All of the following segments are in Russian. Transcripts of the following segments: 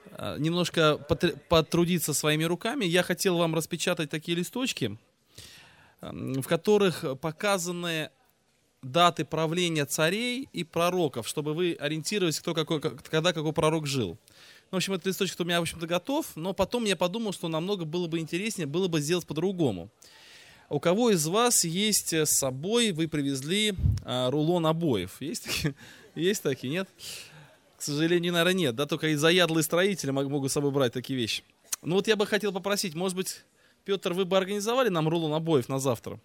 немножко потрудиться своими руками, я хотел вам распечатать такие листочки, в которых показаны даты правления царей и пророков, чтобы вы ориентировались, когда какой пророк жил. В общем, этот листочек у меня, в общем-то, готов, но потом я подумал, что намного было бы интереснее, было бы сделать по-другому. У кого из вас есть с собой, вы привезли рулон обоев? Есть такие? Есть такие, нет? К сожалению, наверное, нет, да, только и заядлые строители могут с собой брать такие вещи. Ну вот я бы хотел попросить, может быть, Петр, вы бы организовали нам рулон обоев на завтра?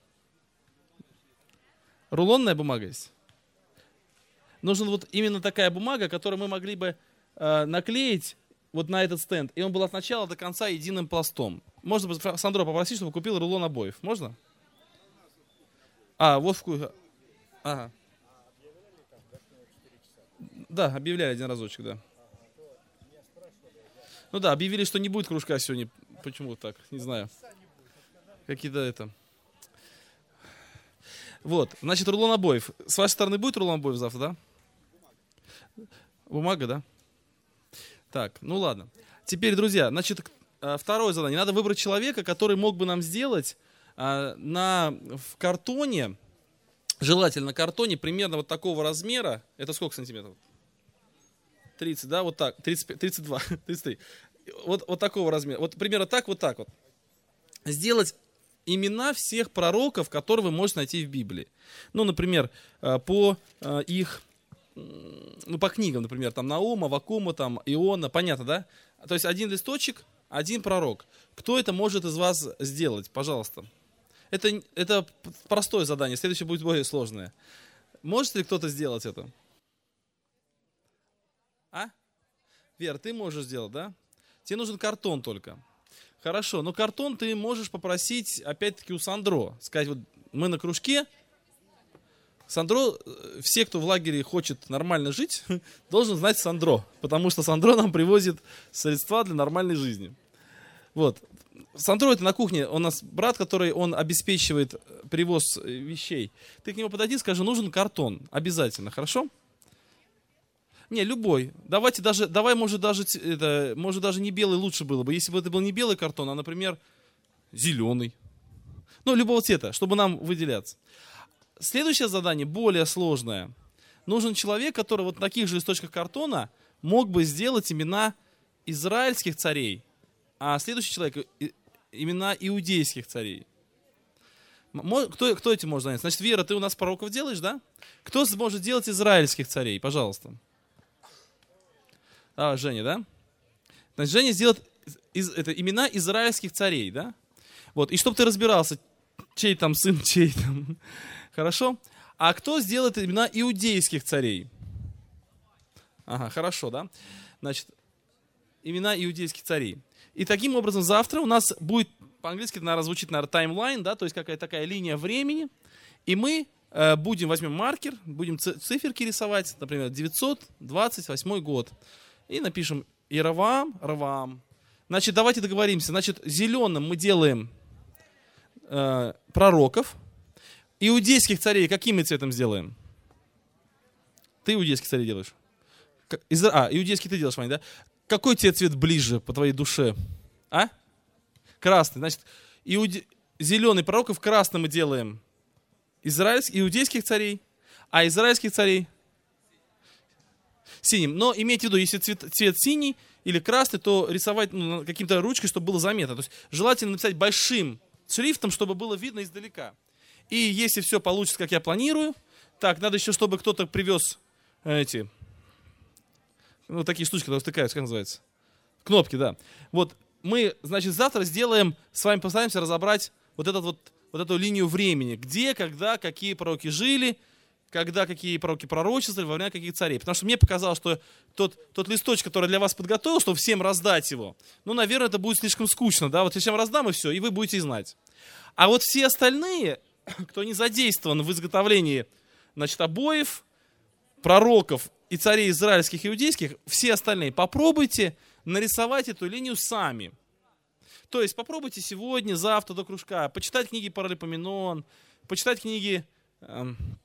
Рулонная бумага есть? Нужна вот именно такая бумага, которую мы могли бы наклеить вот на этот стенд, и он был от начала до конца единым пластом. Можно Сандро попросить, чтобы купил рулон обоев? Можно? Вот вкус. Ага. Да, объявляли один разочек, да. Ну да, объявили, что не будет кружка сегодня. Почему так? Не знаю. Какие-то это. Вот, значит, рулон обоев. С вашей стороны будет рулон обоев завтра, да? Бумага, да? Так, ну ладно. Теперь, друзья, значит, второе задание. Надо выбрать человека, который мог бы нам сделать в картоне, желательно картоне, примерно вот такого размера. Это сколько сантиметров? 30, да? Вот так. 35, 32, 33. Вот такого размера. Вот примерно так, вот так вот. Сделать имена всех пророков, которые вы можете найти в Библии. Ну, например, по их... Ну, по книгам, например, там Наума, Аввакума, там Иона, понятно, да? То есть один листочек, один пророк. Кто это может из вас сделать? Пожалуйста. Это простое задание, следующее будет более сложное. Может ли кто-то сделать это? Вера, ты можешь сделать, да? Тебе нужен картон только. Хорошо, но картон ты можешь попросить, опять-таки, у Сандро. Сказать, вот мы на кружке. Сандро, все, кто в лагере хочет нормально жить, должен знать Сандро, потому что Сандро нам привозит средства для нормальной жизни. Вот. Сандро это на кухне, у нас брат, который он обеспечивает привоз вещей. Ты к нему подойди, скажи, нужен картон, обязательно, хорошо? Не, любой. Давай, может даже не белый лучше было бы. Если бы это был не белый картон, а, например, зеленый. Ну, любого цвета, чтобы нам выделяться. Следующее задание более сложное. Нужен человек, который вот на таких же листочках картона мог бы сделать имена израильских царей, а следующий человек имена иудейских царей. Кто этим может заняться? Значит, Вера, ты у нас пророков делаешь, да? Кто сможет делать израильских царей? Пожалуйста. Женя, да? Значит, Женя сделает имена израильских царей, да? Вот, и чтобы ты разбирался, чей там сын, чей там... Хорошо? А кто сделает имена иудейских царей? Хорошо, да? Значит, имена иудейских царей. И таким образом завтра у нас будет, по-английски это, наверное, звучит, таймлайн, да, то есть какая-то такая линия времени. И мы возьмем маркер, будем циферки рисовать, например, 928 год. И напишем Раваам. Значит, давайте договоримся. Значит, зеленым мы делаем пророков. Иудейских царей каким цветом сделаем? Ты иудейских царей делаешь? Иудейский ты делаешь, Ваня, да? Какой тебе цвет ближе по твоей душе? Красный. Значит, зеленый пророков красным мы делаем иудейских царей, а израильских царей синим. Но имейте в виду, если цвет синий или красный, то рисовать каким-то ручкой, чтобы было заметно. То есть желательно написать большим шрифтом, чтобы было видно издалека. И если все получится, как я планирую, так, надо еще, чтобы кто-то привез такие штучки, которые втыкаются, как называется? Кнопки, да. Вот мы, значит, завтра с вами постараемся разобрать вот эту линию времени. Где, когда, какие пророки жили, когда какие пророки пророчествовали, во время каких царей. Потому что мне показалось, что тот листочек, который для вас подготовил, чтобы всем раздать его, наверное, это будет слишком скучно, да, вот я всем раздам и все, и вы будете знать. А вот все остальные, кто не задействован в изготовлении, значит, обоев, пророков и царей израильских и иудейских, все остальные, попробуйте нарисовать эту линию сами. То есть попробуйте сегодня, завтра до кружка почитать книги Паралипоменон, почитать книги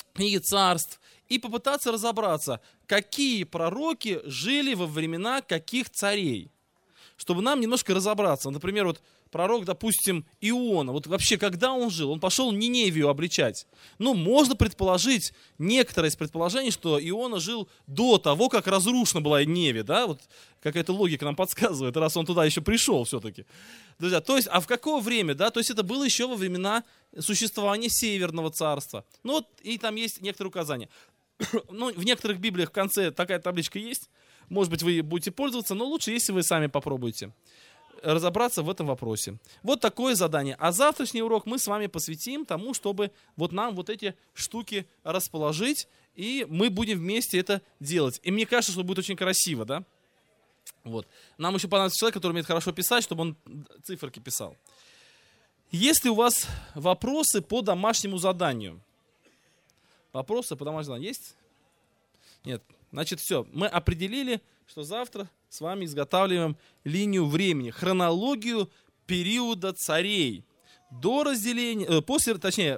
книги Царств, и попытаться разобраться, какие пророки жили во времена каких царей. Чтобы нам немножко разобраться. Например, вот пророк, допустим, Иона. Вот вообще, когда он жил? Он пошел Ниневию обличать. Ну, можно предположить, некоторые из предположений, что Иона жил до того, как разрушена была Ниневия, да? Вот какая-то логика нам подсказывает, раз он туда еще пришел все-таки. Друзья, то есть, а в какое время, да? То есть, это было еще во времена существования Северного царства. Ну, вот, и там есть некоторые указания. Ну, в некоторых библиях в конце такая табличка есть. Может быть, вы будете пользоваться, но лучше, если вы сами попробуете разобраться в этом вопросе. Вот такое задание. А завтрашний урок мы с вами посвятим тому, чтобы вот нам вот эти штуки расположить, и мы будем вместе это делать. И мне кажется, что будет очень красиво, да? Вот. Нам еще понадобится человек, который умеет хорошо писать, чтобы он циферки писал. Есть ли у вас вопросы по домашнему заданию? Вопросы по домашнему заданию есть? Нет. Значит, все. Мы определили, что завтра с вами изготавливаем линию времени, хронологию периода царей до разделения, после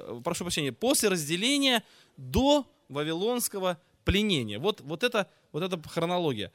разделения до вавилонского пленения. Вот это хронология.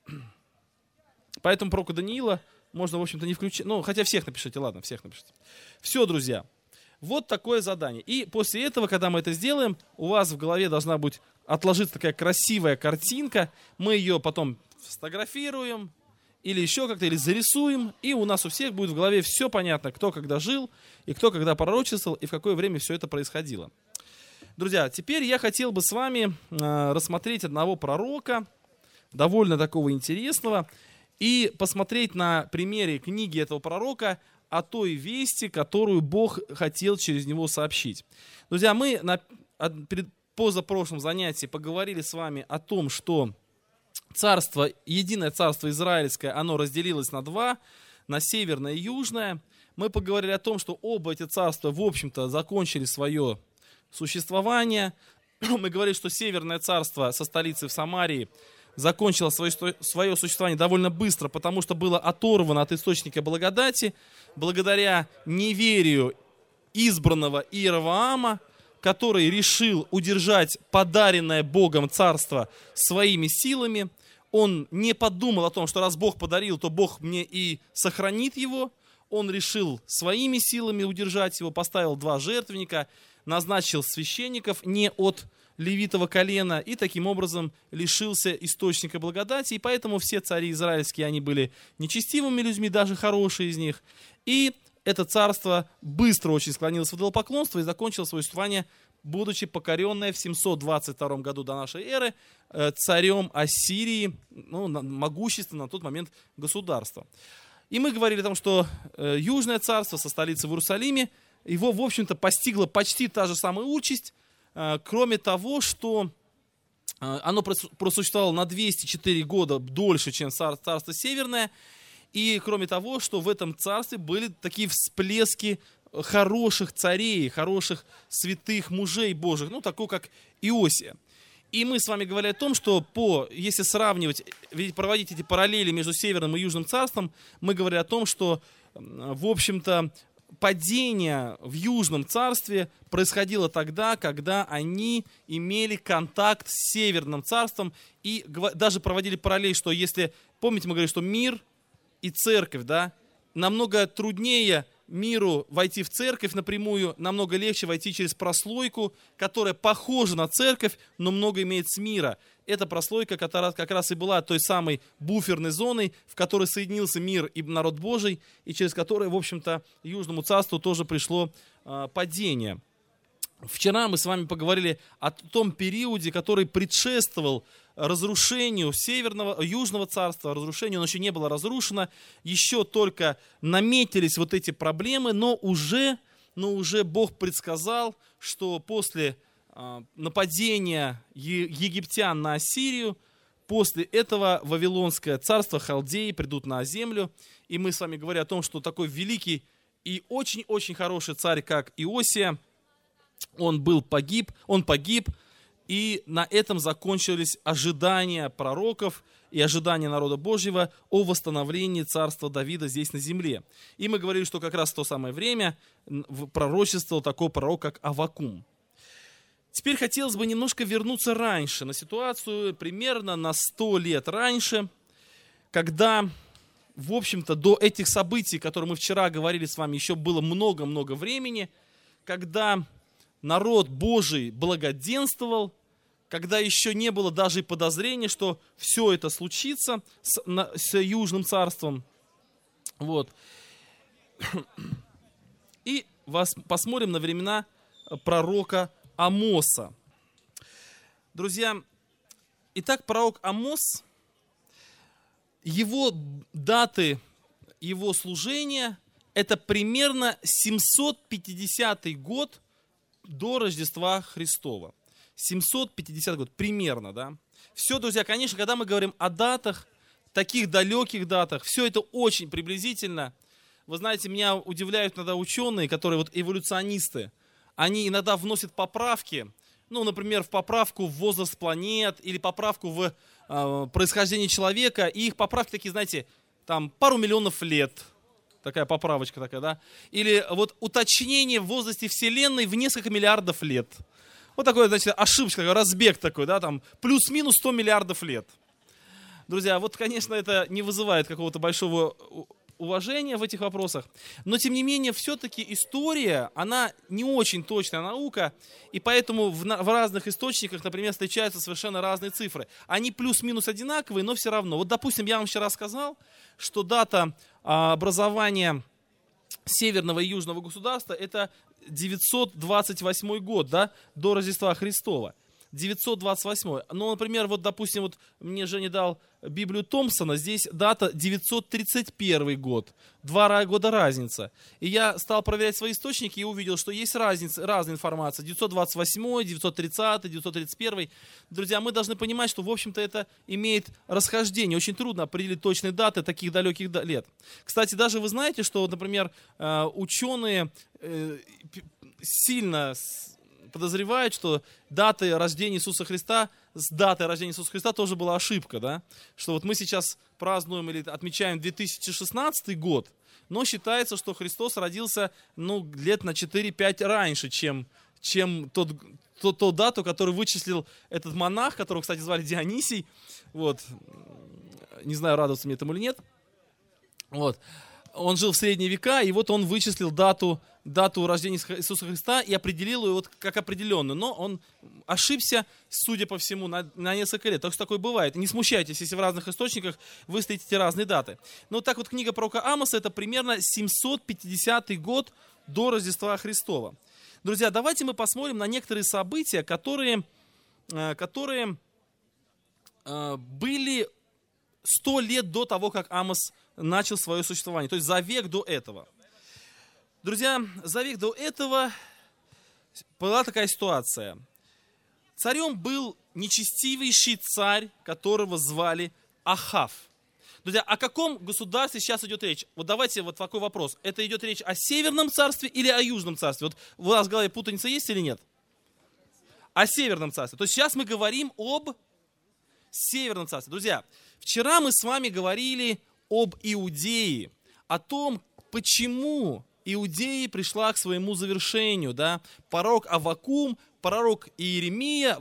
Поэтому пророка Даниила можно, в общем-то, не включить. Ну, хотя всех напишите, ладно, всех напишите. Все, друзья. Вот такое задание. И после этого, когда мы это сделаем, у вас в голове должна быть отложиться такая красивая картинка. Мы ее потом сфотографируем или еще как-то, или зарисуем. И у нас у всех будет в голове все понятно, кто когда жил, и кто когда пророчествовал, и в какое время все это происходило. Друзья, теперь я хотел бы с вами рассмотреть одного пророка, довольно такого интересного, и посмотреть на примере книги этого пророка о той вести, которую Бог хотел через него сообщить. Друзья, мы на позапрошлом занятии поговорили с вами о том, что единое царство израильское, оно разделилось на два, на северное и южное. Мы поговорили о том, что оба эти царства, в общем-то, закончили свое существование. Мы говорили, что северное царство со столицей в Самарии закончило свое существование довольно быстро, потому что было оторвано от источника благодати, благодаря неверию избранного Иеровоама, который решил удержать подаренное Богом царство своими силами. Он не подумал о том, что раз Бог подарил, то Бог мне и сохранит его. Он решил своими силами удержать его, поставил 2 жертвенника, назначил священников не от левитова колена и таким образом лишился источника благодати. И поэтому все цари израильские, они были нечестивыми людьми, даже хорошие из них. И это царство быстро очень склонилось в идолопоклонство и закончило свое существование, будучи покоренное в 722 году до нашей эры царем Ассирии, могущественное на тот момент государство. И мы говорили о том, что Южное царство со столицей в Иерусалиме, его, в общем-то, постигла почти та же самая участь, кроме того, что оно просуществовало на 204 года дольше, чем царство Северное, и кроме того, что в этом царстве были такие всплески хороших царей, хороших святых мужей Божьих, такой как Иосия. И мы с вами говорили о том, что если сравнивать, проводить эти параллели между Северным и Южным царством, мы говорили о том, что, в общем-то, падение в Южном царстве происходило тогда, когда они имели контакт с Северным царством, и даже проводили параллель, что если, помните, мы говорили, что мир и церковь, да, намного труднее миру войти в церковь напрямую, намного легче войти через прослойку, которая похожа на церковь, но много имеет с мира. Эта прослойка как раз и была той самой буферной зоной, в которой соединился мир и народ Божий, и через которую, в общем-то, Южному царству тоже пришло падение. Вчера мы с вами поговорили о том периоде, который предшествовал разрушению Южного царства, разрушению, оно еще не было разрушено, еще только наметились вот эти проблемы, но уже Бог предсказал, что после нападения египтян на Ассирию, после этого Вавилонское царство, халдеи придут на землю, и мы с вами говорим о том, что такой великий и очень-очень хороший царь, как Иосия, он погиб, и на этом закончились ожидания пророков и ожидания народа Божьего о восстановлении царства Давида здесь на земле. И мы говорили, что как раз в то самое время пророчествовал такой пророк, как Аввакум. Теперь хотелось бы немножко вернуться раньше, на ситуацию примерно на 100 лет раньше, когда, в общем-то, до этих событий, которые мы вчера говорили с вами, еще было много-много времени, когда народ Божий благоденствовал, когда еще не было даже и подозрения, что все это случится с Южным царством. Вот. И посмотрим на времена пророка Амоса. Друзья, итак, пророк Амос, его даты, его служения, это примерно 750 год до Рождества Христова. 750 год, примерно, да. Все, друзья, конечно, когда мы говорим о датах, таких далеких датах, все это очень приблизительно. Вы знаете, меня удивляют иногда ученые, которые вот эволюционисты, они иногда вносят поправки, ну, например, в поправку в возраст планет или поправку в происхождение человека, и их поправки такие, знаете, там пару миллионов лет, такая поправочка такая, да, или вот уточнение в возрасте Вселенной в несколько миллиардов лет. Вот такой, значит, ошибка, такой разбег такой, да, там плюс-минус 100 миллиардов лет. Друзья, вот, конечно, это не вызывает какого-то большого уважения в этих вопросах, но, тем не менее, все-таки история, она не очень точная наука, и поэтому в разных источниках, например, встречаются совершенно разные цифры. Они плюс-минус одинаковые, но все равно. Вот, допустим, я вам вчера сказал, что дата образования Северного и Южного государства это 928 год, да, до Рождества Христова. 928. Но, например, вот, допустим, вот мне Женя дал Библию Томпсона, здесь дата 931 год. 2 года разница. И я стал проверять свои источники и увидел, что есть разница, разная информация. 928, 930, 931. Друзья, мы должны понимать, что, в общем-то, это имеет расхождение. Очень трудно определить точные даты таких далеких лет. Кстати, даже вы знаете, что, например, ученые сильно подозревают, что даты рождения Иисуса Христа, с датой рождения Иисуса Христа тоже была ошибка, да? Что вот мы сейчас празднуем или отмечаем 2016 год, но считается, что Христос родился, ну, лет на 4-5 раньше, чем ту дату, которую вычислил этот монах, которого, кстати, звали Дионисий. Вот. Не знаю, радоваться мне этому или нет. Вот. Он жил в средние века, и вот он вычислил дату рождения Иисуса Христа и определил ее вот как определенную. Но он ошибся, судя по всему, на несколько лет. Так что такое бывает. Не смущайтесь, если в разных источниках вы встретите разные даты. Но так вот книга пророка Амоса это примерно 750 год до Рождества Христова. Друзья, давайте мы посмотрим на некоторые события, которые были 100 лет до того, как Амос начал свое существование. То есть за век до этого. Друзья, за век до этого была такая ситуация. Царем был нечестивейший царь, которого звали Ахав. Друзья, о каком государстве сейчас идет речь? Вот давайте вот такой вопрос. Это идет речь о Северном царстве или о Южном царстве? Вот у вас в голове путаница есть или нет? О Северном царстве. То есть сейчас мы говорим об Северном царстве. Друзья, вчера мы с вами говорили об Иудее, о том, почему Иудея пришла к своему завершению. Да? Пророк Аввакум, пророк Иеремия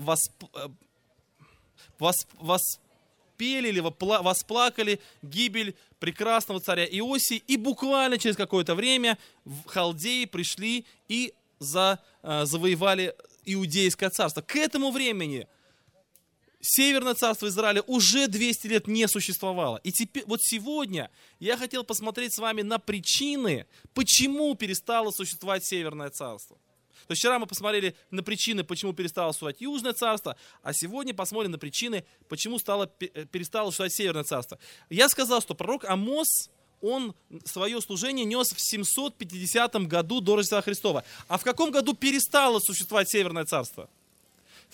воспели или восплакали гибель прекрасного царя Иосии, и буквально через какое-то время в Халдеи пришли и завоевали Иудейское царство. К этому времени Северное царство Израиля уже 200 лет не существовало. И теперь, вот сегодня я хотел посмотреть с вами на причины, почему перестало существовать Северное царство. То есть вчера мы посмотрели на причины, почему перестало существовать Южное царство, а сегодня посмотрим на причины, почему перестало существовать Северное царство. Я сказал, что пророк Амос, он свое служение нес в 750 году до Рождества Христова. А в каком году перестало существовать Северное царство? В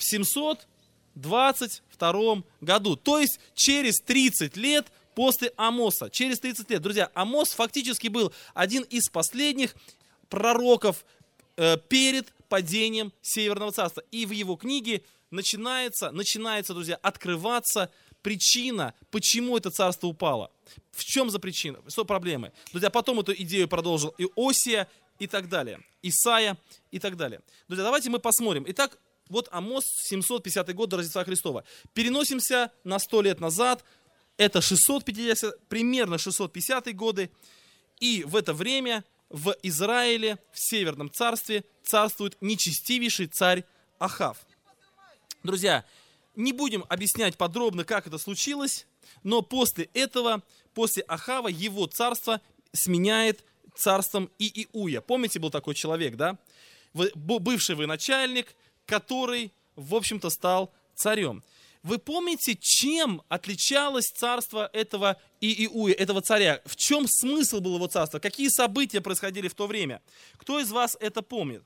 722 году. То есть через 30 лет после Амоса. Через 30 лет. Друзья, Амос фактически был один из последних пророков перед падением Северного царства. И в его книге начинается, друзья, открываться причина, почему это царство упало. В чем за причина? Что проблемы? Друзья, потом эту идею продолжил Иосия и так далее. Исаия и так далее. Друзья, давайте мы посмотрим. Итак, Вот Амос, 750 год до Рождества Христова. Переносимся на 100 лет назад. Это 650, примерно 650 годы. И в это время в Израиле, в Северном царстве, царствует нечестивейший царь Ахав. Друзья, не будем объяснять подробно, как это случилось, но после этого, после Ахава, его царство сменяет царством Ииуя. Помните, был такой человек, да? Бывший военачальник, который, в общем-то, стал царем. Вы помните, чем отличалось царство этого Ииуя, этого царя? В чем смысл был его царства? Какие события происходили в то время? Кто из вас это помнит?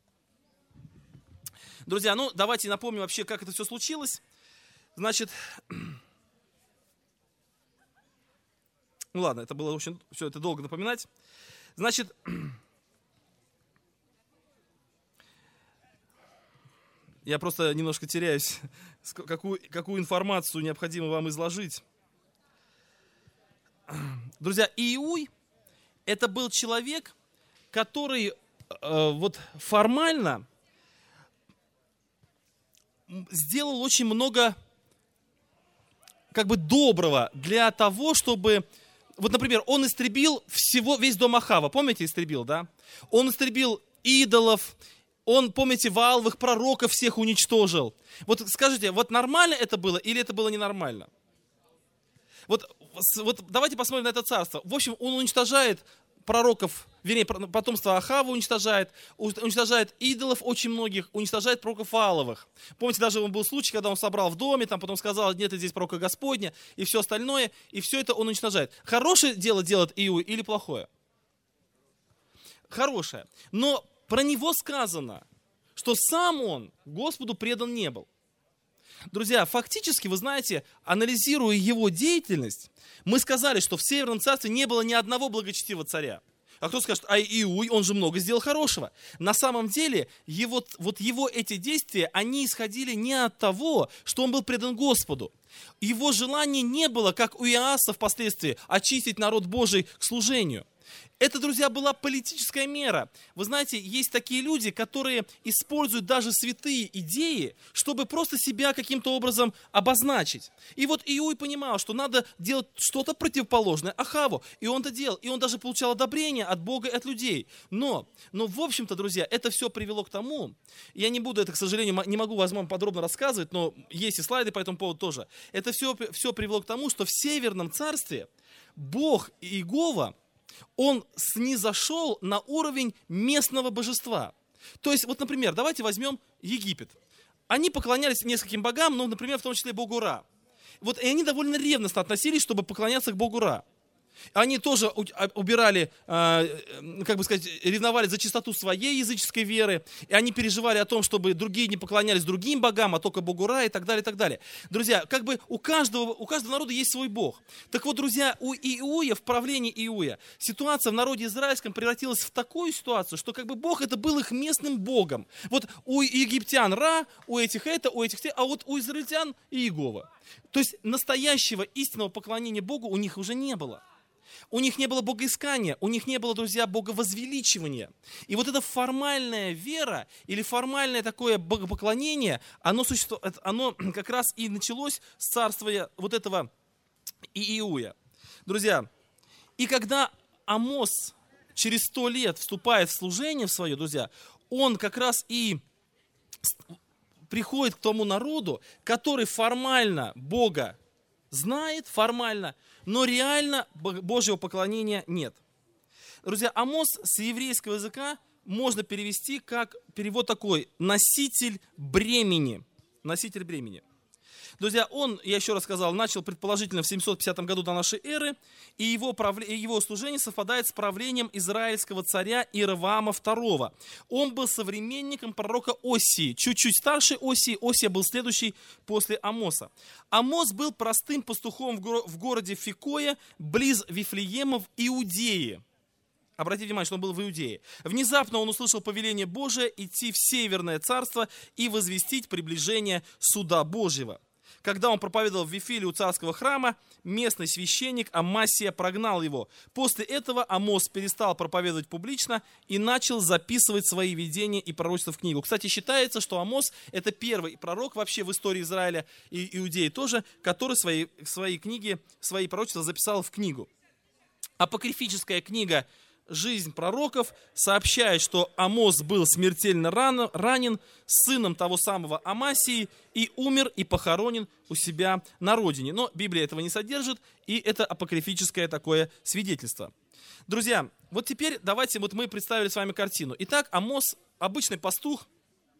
Друзья, ну давайте напомним вообще, как это все случилось. Значит, ну ладно, это было очень, все это долго напоминать. Значит, я просто немножко теряюсь, какую информацию необходимо вам изложить. Друзья, Ииуй – это был человек, который вот формально сделал очень много как бы доброго для того, чтобы… Вот, например, он истребил весь дом Ахава. Помните, истребил, да? Он истребил идолов. Он, помните, Вааловых пророков всех уничтожил. Вот скажите, вот нормально это было или это было ненормально? Вот давайте посмотрим на это царство. В общем, он уничтожает пророков, вернее, потомство Ахава уничтожает идолов очень многих, уничтожает пророков Вааловых. Помните, даже был случай, когда он собрал в доме, там потом сказал, нет, здесь пророка Господня, и все остальное, и все это он уничтожает. Хорошее дело делает Иуй или плохое? Хорошее. Но про него сказано, что сам он Господу предан не был. Друзья, фактически, вы знаете, анализируя его деятельность, мы сказали, что в Северном царстве не было ни одного благочестивого царя. А кто скажет, а Иуй, он же много сделал хорошего. На самом деле, его эти действия, они исходили не от того, что он был предан Господу. Его желание не было, как у Иоаса впоследствии, очистить народ Божий к служению. Это, друзья, была политическая мера. Вы знаете, есть такие люди, которые используют даже святые идеи, чтобы просто себя каким-то образом обозначить. И вот Иуй понимал, что надо делать что-то противоположное Ахаву. И он это делал. И он даже получал одобрение от Бога и от людей. Но в общем-то, друзья, это все привело к тому, я не буду это, к сожалению, не могу вам подробно рассказывать, но есть и слайды по этому поводу тоже. Это все привело к тому, что в Северном царстве Бог Иегова, он снизошел на уровень местного божества. То есть, вот, например, давайте возьмем Египет. Они поклонялись нескольким богам, ну, например, в том числе богу Ра. Вот, и они довольно ревностно относились, чтобы поклоняться к богу Ра. Они тоже убирали, как бы сказать, ревновали за чистоту своей языческой веры, и они переживали о том, чтобы другие не поклонялись другим богам, а только богу Ра и так далее, и так далее. Друзья, как бы у каждого народа есть свой бог. Так вот, друзья, у Иуя, в правлении Иуя, ситуация в народе израильском превратилась в такую ситуацию, что как бы бог это был их местным богом. Вот у египтян Ра, у этих это, у этих те, а вот у израильтян Иегова. То есть настоящего истинного поклонения Богу у них уже не было. У них не было богоискания, у них не было, друзья, боговозвеличивания. И вот эта формальная вера или формальное такое богопоклонение, оно как раз и началось с царствия вот этого Иуя. Друзья, и когда Амос через 100 лет вступает в служение в свое, друзья, он как раз и приходит к тому народу, который формально Бога знает, формально, но реально Божьего поклонения нет. Друзья, Амос с еврейского языка можно перевести как перевод такой: носитель бремени. Носитель бремени. Друзья, он, я еще раз сказал, начал предположительно в 750 году до нашей эры, и его служение совпадает с правлением израильского царя Иеровоама II. Он был современником пророка Осии, чуть-чуть старше Осии. Осия был следующий после Амоса. Амос был простым пастухом в городе Фикое, близ Вифлеема в Иудее. Обратите внимание, что он был в Иудее. Внезапно он услышал повеление Божие идти в Северное царство и возвестить приближение суда Божьего. Когда он проповедовал в Вифиле у царского храма, местный священник Амасия прогнал его. После этого Амос перестал проповедовать публично и начал записывать свои видения и пророчества в книгу. Кстати, считается, что Амос – это первый пророк вообще в истории Израиля и Иудеи тоже, который свои книги, свои пророчества записал в книгу. Апокрифическая книга «Жизнь пророков» сообщает, что Амос был смертельно ранен сыном того самого Амасии и умер и похоронен у себя на родине. Но Библия этого не содержит, и это апокрифическое такое свидетельство. Друзья, вот теперь давайте, вот мы представили с вами картину. Итак, Амос – обычный пастух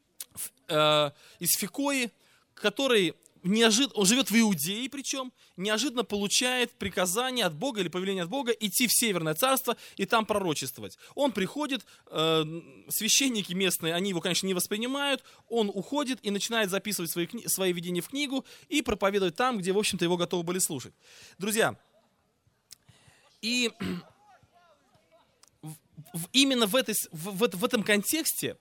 из Фекои, который он живет в Иудее, причем неожиданно получает приказание от Бога или повеление от Бога идти в Северное Царство и там пророчествовать. Он приходит, священники местные, они его, конечно, не воспринимают, он уходит и начинает записывать свои видения в книгу и проповедовать там, где, в общем-то, его готовы были слушать. Друзья, и именно в этом контексте,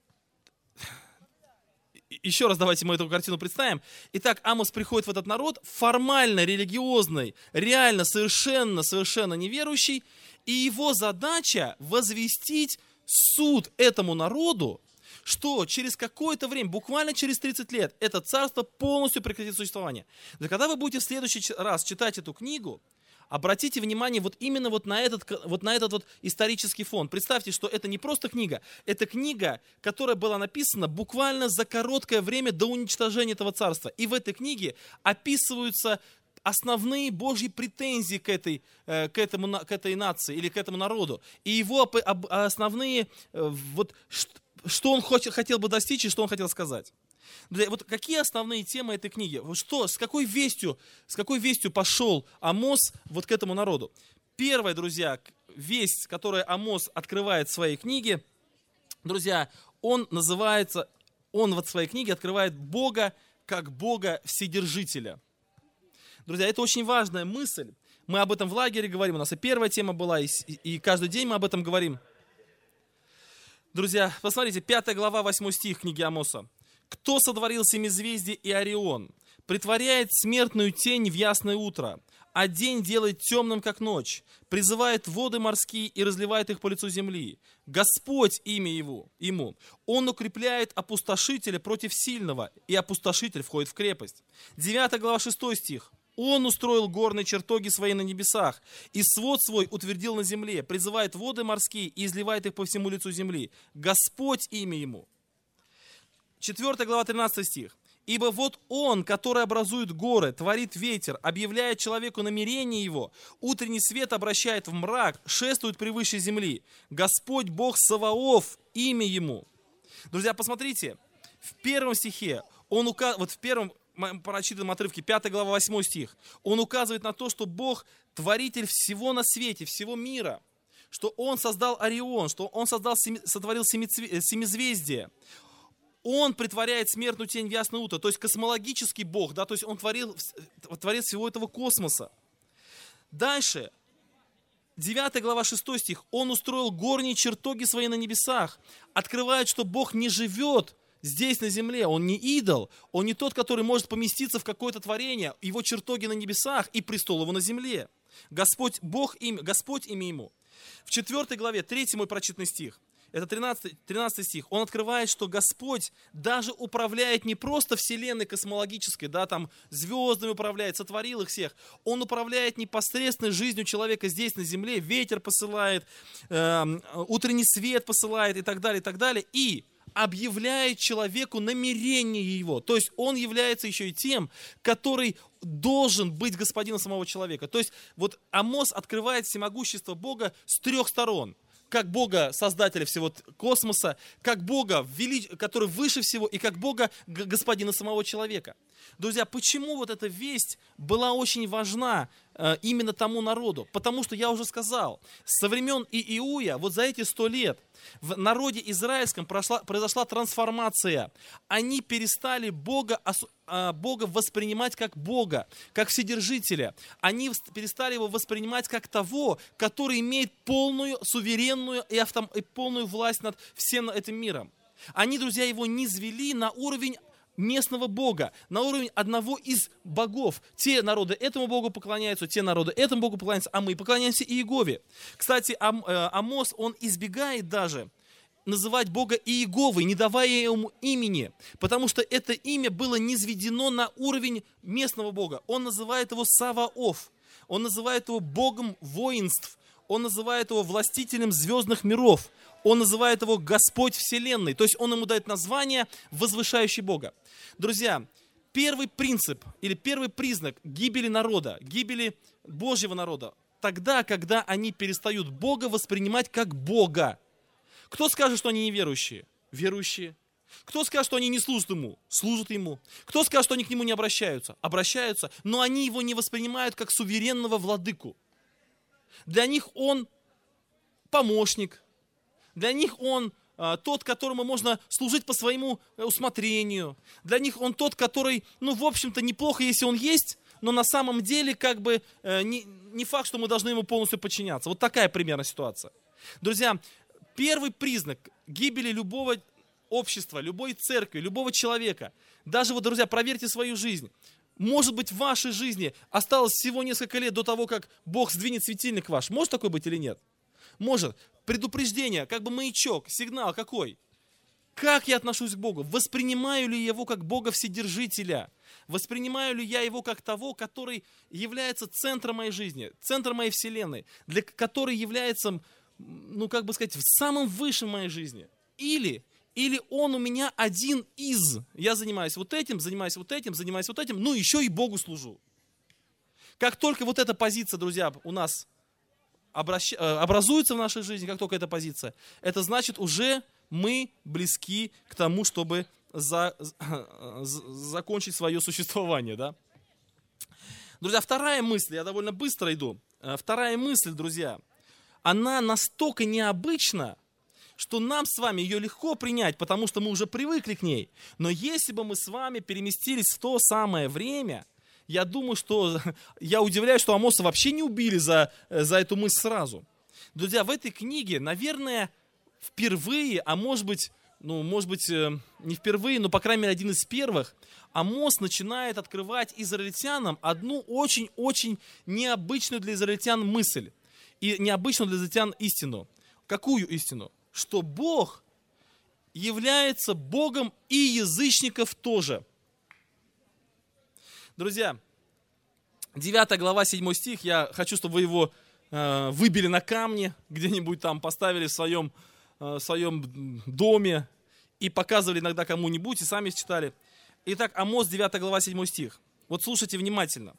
еще раз давайте мы эту картину представим. Итак, Амос приходит в этот народ, формально религиозный, реально совершенно неверующий, и его задача возвестить суд этому народу, что через какое-то время, буквально через 30 лет, это царство полностью прекратит существование. Но когда вы будете в следующий раз читать эту книгу, обратите внимание вот именно вот на этот исторический фон. Представьте, что это не просто книга, это книга, которая была написана буквально за короткое время до уничтожения этого царства. И в этой книге описываются основные Божьи претензии к этой нации или к этому народу. И его основные, что он хотел бы достичь и что он хотел сказать. Вот какие основные темы этой книги? С какой вестью пошел Амос вот к этому народу? Первая, друзья, весть, которую Амос открывает в своей книге, друзья, он в своей книге открывает Бога как Бога Вседержителя. Друзья, это очень важная мысль. Мы об этом в лагере говорим, у нас и первая тема была, и каждый день мы об этом говорим. Друзья, посмотрите, 5 глава, 8 стих книги Амоса. «Кто сотворил семизвездие и Орион, притворяет смертную тень в ясное утро, а день делает темным, как ночь, призывает воды морские и разливает их по лицу земли. Господь имя ему. Он укрепляет опустошителя против сильного, и опустошитель входит в крепость». 9 глава, 6 стих. «Он устроил горные чертоги свои на небесах, и свод свой утвердил на земле, призывает воды морские и изливает их по всему лицу земли. Господь имя ему». 4 глава, 13 стих. «Ибо вот он, который образует горы, творит ветер, объявляет человеку намерение его, утренний свет обращает в мрак, шествует превыше земли. Господь Бог Саваоф, имя ему». Друзья, посмотрите, в первом стихе, в первом прочитанном отрывке, 5 глава, 8 стих, он указывает на то, что Бог творитель всего на свете, всего мира, что он создал Орион, что он сотворил семизвездие. Он притворяет смертную тень в ясное утро, то есть космологический Бог, да, то есть он творец всего этого космоса. Дальше, 9 глава, 6 стих. «Он устроил горние чертоги свои на небесах». Открывает, что Бог не живет здесь на земле, Он не идол, Он не тот, который может поместиться в какое-то творение, Его чертоги на небесах и престол Его на земле. Господь имя Ему. В 4 главе, 3 мой прочитанный стих, это 13 стих, он открывает, что Господь даже управляет не просто вселенной космологической, да, там звездами управляет, сотворил их всех. Он управляет непосредственно жизнью человека здесь на земле, ветер посылает, утренний свет посылает и так далее, и объявляет человеку намерение его. То есть он является еще и тем, который должен быть господином самого человека. То есть вот Амос открывает всемогущество Бога с 3 сторон. Как Бога, создателя всего космоса, как Бога, который выше всего, и как Бога, господина самого человека. Друзья, почему вот эта весть была очень важна именно тому народу? Потому что, я уже сказал, со времен Иуя, вот за эти 100 лет, в народе израильском произошла трансформация. Они перестали Бога воспринимать как Бога, как Вседержителя. Они перестали его воспринимать как того, который имеет полную, суверенную и полную власть над всем этим миром. Они, друзья, его низвели на уровень местного бога, на уровень одного из богов. Те народы этому богу поклоняются, те народы этому богу поклоняются, а мы поклоняемся Иегове. Кстати, Амос, он избегает даже называть Бога Иеговой, не давая ему имени, потому что это имя было низведено на уровень местного Бога. Он называет его Саваоф, он называет его Богом воинств, он называет его властителем звездных миров, он называет его Господь Вселенной, то есть он ему дает название, возвышающий Бога. Друзья, первый принцип или первый признак гибели народа, гибели Божьего народа, тогда, когда они перестают Бога воспринимать как Бога. Кто скажет, что они неверующие? Верующие. Кто скажет, что они не служат Ему? Служат Ему. Кто скажет, что они к Нему не обращаются? Обращаются, но они Его не воспринимают как суверенного владыку. Для них Он помощник. Для них Он тот, которому можно служить по своему усмотрению. Для них Он тот, который, в общем-то, неплохо, если Он есть, но на самом деле, не факт, что мы должны Ему полностью подчиняться. Вот такая примерно ситуация. Друзья, первый признак гибели любого общества, любой церкви, любого человека, даже друзья, проверьте свою жизнь. Может быть, в вашей жизни осталось всего несколько лет до того, как Бог сдвинет светильник ваш. Может такое быть или нет? Может. Предупреждение, маячок, сигнал какой? Как я отношусь к Богу? Воспринимаю ли я Его как Бога Вседержителя? Воспринимаю ли я Его как того, который является центром моей жизни, центром моей вселенной, который является, самым высшим в моей жизни? Или Он у меня один из. Я занимаюсь вот этим, еще и Богу служу. Как только эта позиция, друзья, у нас образуется в нашей жизни, как только эта позиция, это значит, уже мы близки к тому, чтобы закончить свое существование. Да? Друзья, вторая мысль, я довольно быстро иду. Вторая мысль, друзья, она настолько необычна, что нам с вами ее легко принять, потому что мы уже привыкли к ней. Но если бы мы с вами переместились в то самое время, я удивляюсь, что Амоса вообще не убили за эту мысль сразу. Друзья, в этой книге, наверное, впервые, а может быть, не впервые, но, по крайней мере, один из первых, Амос начинает открывать израильтянам одну очень-очень необычную для израильтян мысль. И необычную для израильтян истину. Какую истину? Что Бог является Богом и язычников тоже. Друзья, 9 глава, 7 стих, я хочу, чтобы вы его выбили на камне, где-нибудь там поставили в своем доме и показывали иногда кому-нибудь, и сами читали. Итак, Амос, 9 глава, 7 стих. Вот слушайте внимательно.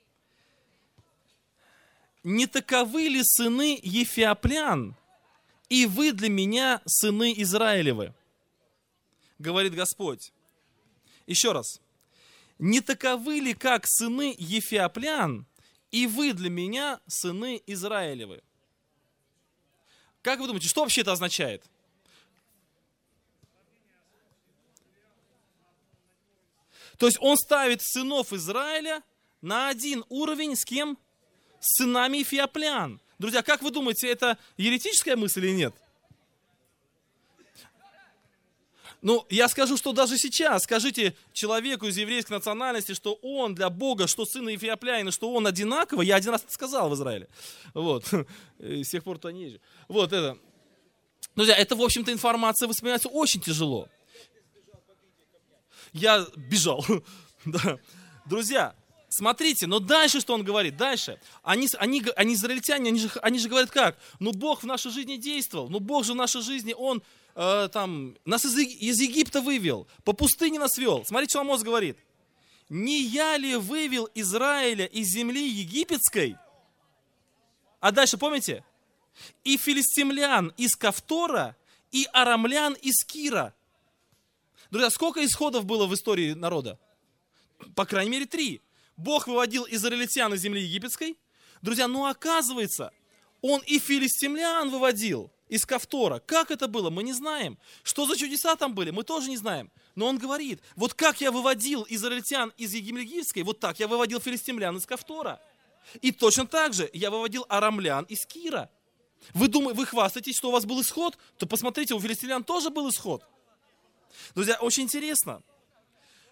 «Не таковы ли сыны Ефиоплян, и вы для меня сыны Израилевы?» Говорит Господь. Еще раз. «Не таковы ли, как сыны Ефиоплян, и вы для меня сыны Израилевы?» Как вы думаете, что вообще это означает? То есть он ставит сынов Израиля на один уровень с кем? С сынами Ефиоплян. Друзья, как вы думаете, это еретическая мысль или нет? Я скажу, что даже сейчас, скажите человеку из еврейской национальности, что он для Бога, что сын Ефиоплянина, что он одинаковый. Я один раз это сказал в Израиле. С тех пор-то не езжу. Это. Друзья, это, в общем-то, информация воспринимается очень тяжело. Я бежал. Да. Друзья, смотрите, но дальше что он говорит? Дальше. Они израильтяне, они же говорят как? Бог в нашей жизни действовал. Бог же в нашей жизни, Он нас из Египта вывел, по пустыне нас вел. Смотрите, что Амос говорит. «Не я ли вывел Израиля из земли египетской?» А дальше, помните? «И филистимлян из Кавтора, и арамлян из Кира». Друзья, сколько исходов было в истории народа? По крайней мере 3. Бог выводил израильтян из земли египетской. Друзья, оказывается, Он и филистимлян выводил из Кавтора. Как это было, мы не знаем. Что за чудеса там были, мы тоже не знаем. Но он говорит, вот как я выводил израильтян из египетской, вот так я выводил филистимлян из Кавтора. И точно так же я выводил арамлян из Кира. Вы хвастаетесь, что у вас был исход? То посмотрите, у филистимлян тоже был исход. Друзья, очень интересно.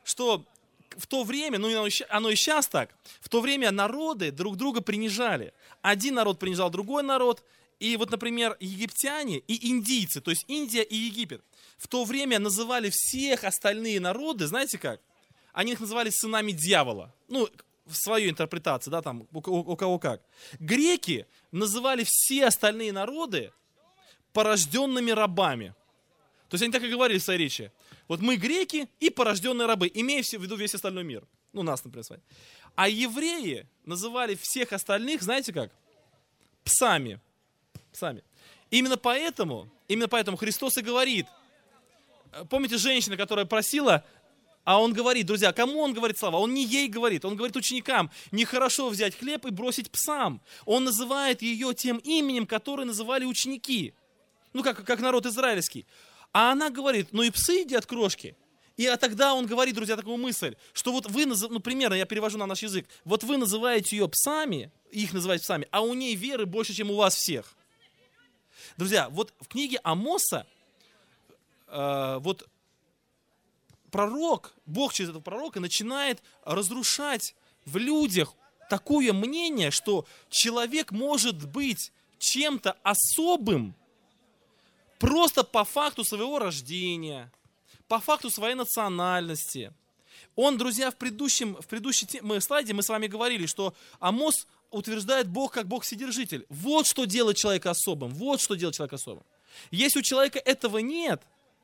что в то время, ну оно и сейчас так, в то время народы друг друга принижали. Один народ принижал другой народ, и вот, например, египтяне и индийцы, то есть Индия и Египет, в то время называли всех остальные народы, знаете как? Они их называли сынами дьявола. Ну, в своей интерпретации, да, там, у кого как. Греки называли все остальные народы порожденными рабами. То есть они так и говорили в своей речи. Вот мы греки и порожденные рабы, имея в виду весь остальной мир. Ну, нас, например, с вами. А евреи называли всех остальных, знаете как? Псами. Псами. Именно поэтому Христос и говорит. Помните женщина, которая просила, а он говорит, друзья, кому он говорит слова? Он не ей говорит, он говорит ученикам, нехорошо взять хлеб и бросить псам. Он называет ее тем именем, которое называли ученики. Ну, как народ израильский. А она говорит, ну и псы едят крошки. Тогда он говорит, друзья, такую мысль, что вот вы, ну, примерно, я перевожу на наш язык, вот вы называете ее псами, их называете псами, а у ней веры больше, чем у вас всех. Друзья, вот в книге Амоса, вот пророк, Бог через этого пророка начинает разрушать в людях такое мнение, что человек может быть чем-то особым, просто по факту своего рождения, по факту своей национальности. Он, друзья, в предыдущем слайде мы с вами говорили, что Амос утверждает Бог как Бог-вседержитель. Вот что делает человека особым. Вот что делает человека особым. Если у человека этого нет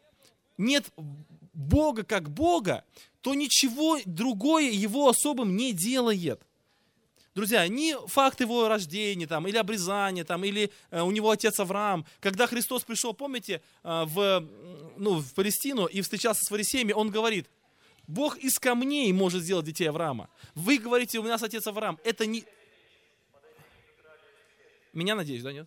Бога как Бога, то ничего другое его особым не делает. Друзья, ни факт его рождения, там, или обрезания, там, или у него отец Авраам. Когда Христос пришел, помните, в Палестину и встречался с фарисеями, он говорит, Бог из камней может сделать детей Авраама. Вы говорите, у нас отец Авраам. Это не... Меня, надеюсь, да, нет?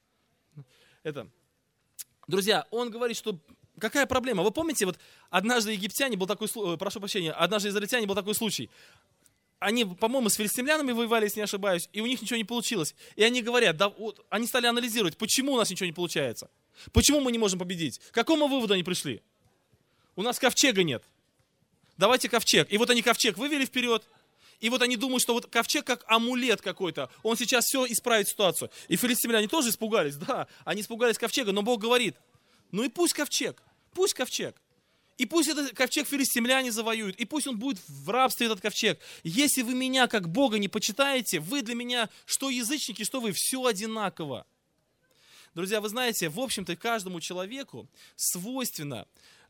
Друзья, он говорит, что какая проблема? Вы помните, вот однажды египтяне был такой, прошу прощения, однажды израильтяне был такой случай. Они, по-моему, с филистимлянами воевали, если не ошибаюсь, и у них ничего не получилось. И они говорят, они стали анализировать, почему у нас ничего не получается. Почему мы не можем победить? К какому выводу они пришли? У нас ковчега нет. Давайте ковчег. И вот они ковчег вывели вперед. И вот они думают, что вот ковчег как амулет какой-то. Он сейчас все исправит ситуацию. И филистимляне тоже испугались. Да, они испугались ковчега, но Бог говорит, ну и пусть ковчег. Пусть ковчег. И пусть этот ковчег филистимляне завоюют, и пусть он будет в рабстве, этот ковчег. Если вы меня как Бога не почитаете, вы для меня, что язычники, что вы, все одинаково. Друзья, вы знаете, в общем-то, каждому человеку свойственно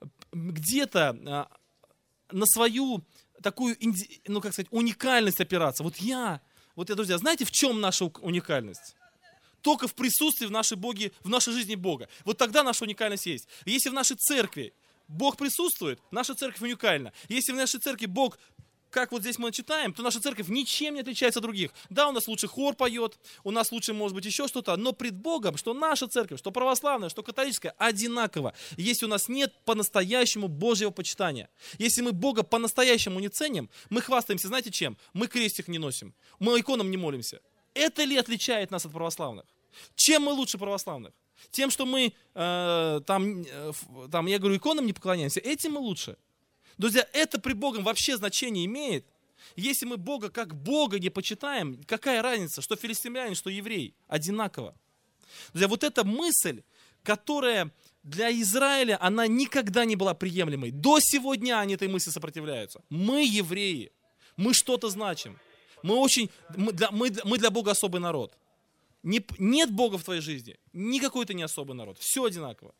где-то на свою такую, ну, как сказать, уникальность опираться. Друзья, знаете, в чем наша уникальность? Только в присутствии в нашей жизни Бога. Вот тогда наша уникальность есть. Если в нашей церкви Бог присутствует, наша церковь уникальна. Если в нашей церкви Бог, как вот здесь мы читаем, то наша церковь ничем не отличается от других. Да, у нас лучше хор поет, у нас лучше, может быть, еще что-то, но пред Богом, что наша церковь, что православная, что католическая, одинаково. Если у нас нет по-настоящему Божьего почитания, если мы Бога по-настоящему не ценим, мы хвастаемся, знаете чем? Мы крестик не носим, мы иконам не молимся. Это ли отличает нас от православных? Чем мы лучше православных? Тем, что мы, я говорю, иконам не поклоняемся, этим мы лучше. Друзья, это при Богом вообще значение имеет. Если мы Бога как Бога не почитаем, какая разница, что филистимлянин, что еврей? Одинаково. Друзья, вот эта мысль, которая для Израиля, она никогда не была приемлемой. До сегодня они этой мысли сопротивляются. Мы евреи, мы что-то значим. Мы для Бога особый народ. Нет Бога в твоей жизни, никакой ты не особый народ, все одинаково.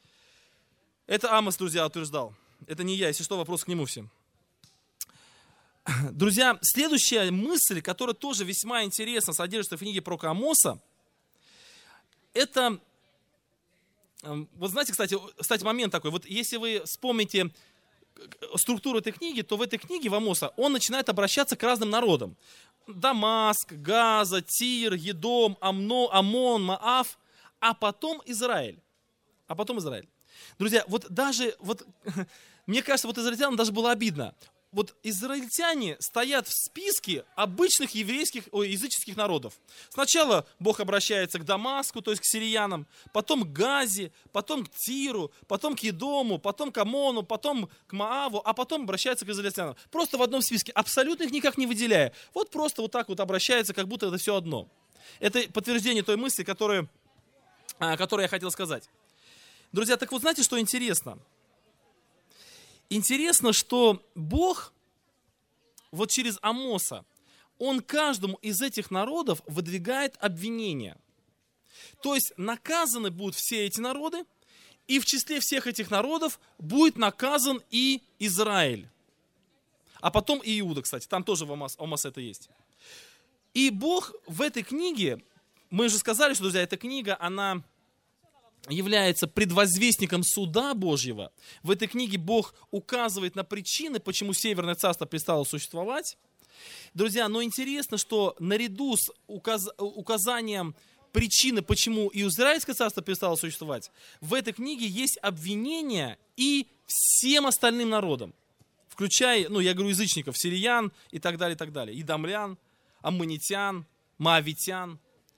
Это Амос, друзья, утверждал. Это не я, если что, вопрос к нему всем. Друзья, следующая мысль, которая тоже весьма интересно содержится в книге пророка Амоса, это, вот знаете, кстати, момент такой, вот если вы вспомните структуру этой книги, то в этой книге, в Амоса, он начинает обращаться к разным народам. Дамаск, Газа, Тир, Едом, Амон, Маав, а потом Израиль. Друзья, мне кажется, вот израильтянам даже было обидно. вот израильтяне стоят в списке обычных языческих народов. Сначала Бог обращается к Дамаску, то есть к сириянам, потом к Газе, потом к Тиру, потом к Едому, потом к Амону, потом к Моаву, а потом обращается к израильтянам. Просто в одном списке, абсолютно их никак не выделяя. Вот просто вот так вот обращается, как будто это все одно. Это подтверждение той мысли, которую я хотел сказать. Друзья, так вот знаете, что интересно? Интересно, что Бог вот через Амоса, Он каждому из этих народов выдвигает обвинения. То есть наказаны будут все эти народы, и в числе всех этих народов будет наказан и Израиль. А потом и Иуда, кстати, там тоже в Амосе это есть. И Бог в этой книге, мы же сказали, что, друзья, эта книга, она является предвозвестником суда Божьего. В этой книге Бог указывает на причины, почему Северное Царство перестало существовать. Друзья, но интересно, что наряду с указанием причины, почему и Израильское царство перестало существовать, в этой книге есть обвинения и всем остальным народам, включая, я говорю, язычников, сириян и так далее, идомлян, аммонитян, моавитян.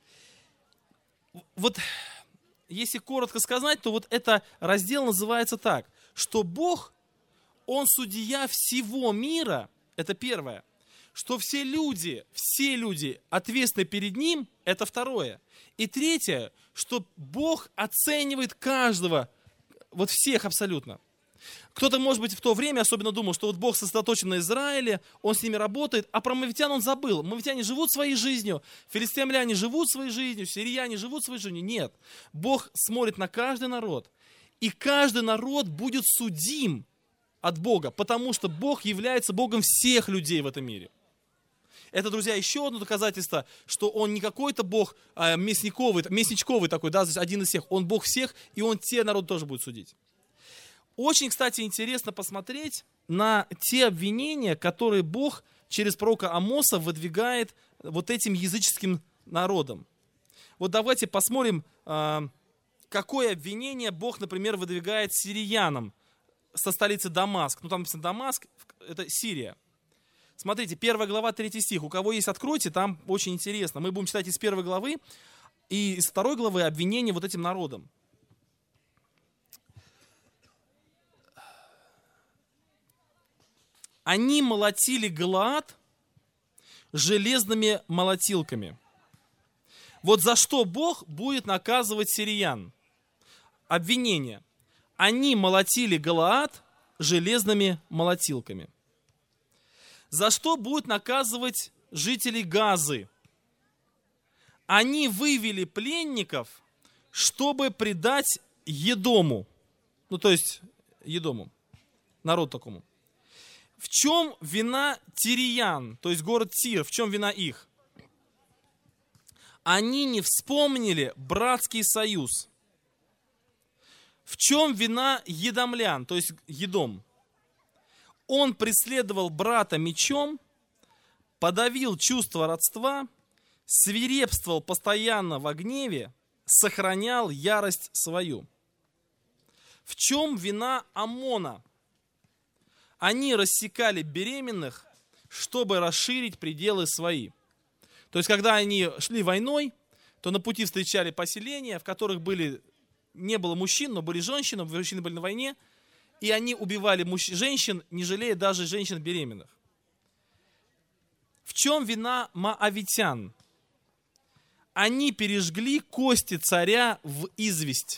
Вот если коротко сказать, то вот этот раздел называется так, что Бог, Он судья всего мира, это первое, что все люди ответственны перед Ним, это второе. И третье, что Бог оценивает каждого, вот всех абсолютно. Кто-то, может быть, в то время особенно думал, что вот Бог сосредоточен на Израиле, Он с ними работает, а про моавитян Он забыл. Моавитяне живут своей жизнью, филистимляне живут своей жизнью, сирияне живут своей жизнью. Нет, Бог смотрит на каждый народ, и каждый народ будет судим от Бога, потому что Бог является Богом всех людей в этом мире. Это, друзья, еще одно доказательство, что Он не какой-то Бог местничковый такой, да, один из всех. Он Бог всех, и Он те народы тоже будет судить. Очень, кстати, интересно посмотреть на те обвинения, которые Бог через пророка Амоса выдвигает вот этим языческим народам. Вот давайте посмотрим, какое обвинение Бог, например, выдвигает сириянам со столицы Дамаск. Там написано Дамаск, это Сирия. Смотрите, 1 глава, 3 стих. У кого есть, откройте, там очень интересно. Мы будем читать из 1 главы и из 2 главы обвинения вот этим народам. Они молотили Галаад железными молотилками. Вот за что Бог будет наказывать сириян? Обвинение. Они молотили Галаад железными молотилками. За что будет наказывать жителей Газы? Они вывели пленников, чтобы предать Едому. То есть Едому, народ такому. В чем вина тириян, то есть город Тир, в чем вина их? Они не вспомнили братский союз. В чем вина едомлян, то есть Едом? Он преследовал брата мечом, подавил чувство родства, свирепствовал постоянно во гневе, сохранял ярость свою. В чем вина Амона? Они рассекали беременных, чтобы расширить пределы свои. То есть, когда они шли войной, то на пути встречали поселения, в которых не было мужчин, но были женщины, мужчины были на войне, и они убивали женщин, не жалея даже женщин беременных. В чем вина моавитян? Они пережгли кости царя в известь.